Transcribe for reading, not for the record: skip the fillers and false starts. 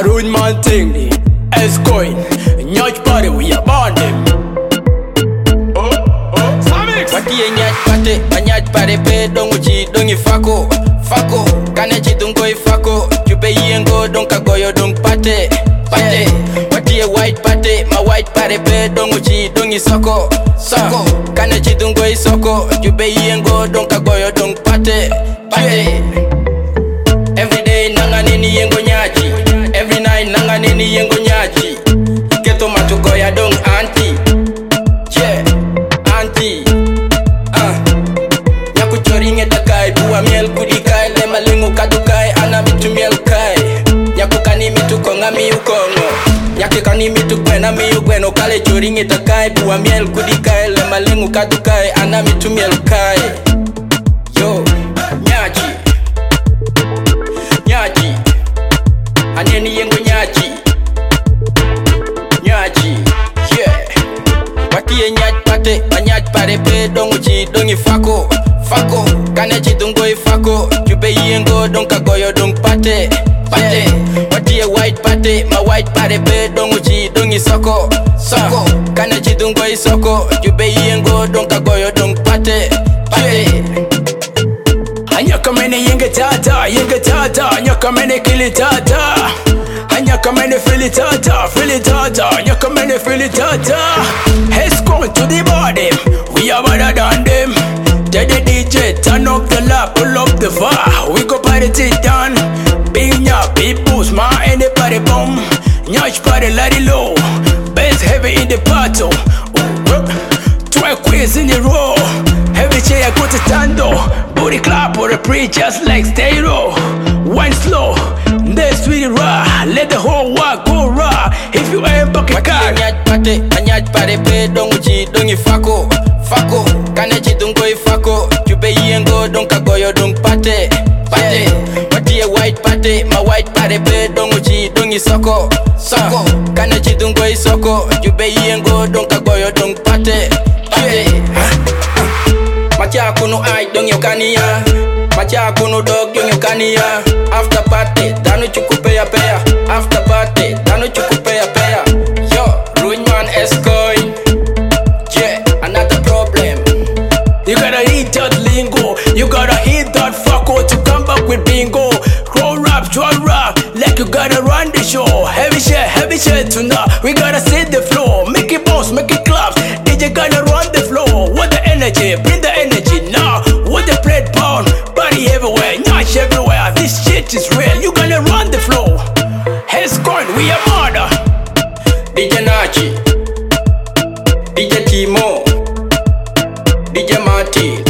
rude man thing, S-Coin, Nyaj party, we are born them. Watie nyaj pate, nyaj pare pe dongu chi dongi fako. Fako, kane chi dungo I fako. Jube yengo donka goyo dong pate. Pate, watie white pate, ma white pare pe dongu chi dongi soko. Soko, kane chi dungo I soko. Jube yengo donka goyo dong pate. Pate. Everyday nanga nini yengo nyaji. Every night nanga nini yengo nyaji. Iketo matuko ya dong auntie. Yeah, auntie. Nyakuchoringe takai, buwa miel kudikai. Lema lingu kadukai, ana mitu miel kai. Nyakukani mitu konga miu kongo. Nyakikani mitu kwena miu kweno. Kale choringe takai, buwa miel kudikai. Lema lingu kadukai, ana mitu miel kai. Yo, nyaji. Nyaji, aneni yengo nyaji. Nyaji, yeah. Watie nyaj pate, nyaj pare pe dongu chi dongi fako. Fako, kane chi dungo I fako. Jube yengo donka goyo dong pate. Pate, watie white pate, ma white pare pe dongu chi dongi soko. Soko, kane chi dungo I soko. Jube yengo donka goyo dong pate. Pate. Anyaka mene yenge tata, nyaka mene kili tata. Anyaka mene fili tata, nyaka mene fili tata. S-Coin to the body, we are better than them. Tell the DJ, turn up the lap, pull up the fire. We go party till done. Big nya, big boost, ma anybody bomb. Nyaj party, let it low. Bass heavy in the battle. Try quiz in the row. Heavy chair, go to tando. Booty clap or a pre just like stereo. Wine slow, next with it raw. Let the whole world go raw. If you ain't bucket car. Nyaj pare pe dongu chi dongi fako. Fako, kane chi dungo I fako. Jube yengo donka goyo dong pate. Pate, watie white pate, ma white pare pe dongu chi dongi soko. Soko, kane chi dungo I soko. Jube yengo donka goyo dong pate. Pate. Macha kuno ai dong yokania. Macha kuno dog dong yokania. After party, danu chukupe ya peya. After party, danu chukupe ya peya. Yo, Ruinman S-Coin. Yeah, another problem. You gotta hit that lingo. You gotta hit that fucko to come back with bingo. Crow rap, troll rap, like you gotta run the show. Heavy shit tonight. We gotta set the floor. Make it bounce, make it clap. DJ gotta run the floor. What the energy? Bring the energy now. What the plate pound? Body everywhere, notch everywhere. This shit is real. You gotta run the floor. S-Coin, we are murder. DJ Nachi, DJ Timo, DJ Martin.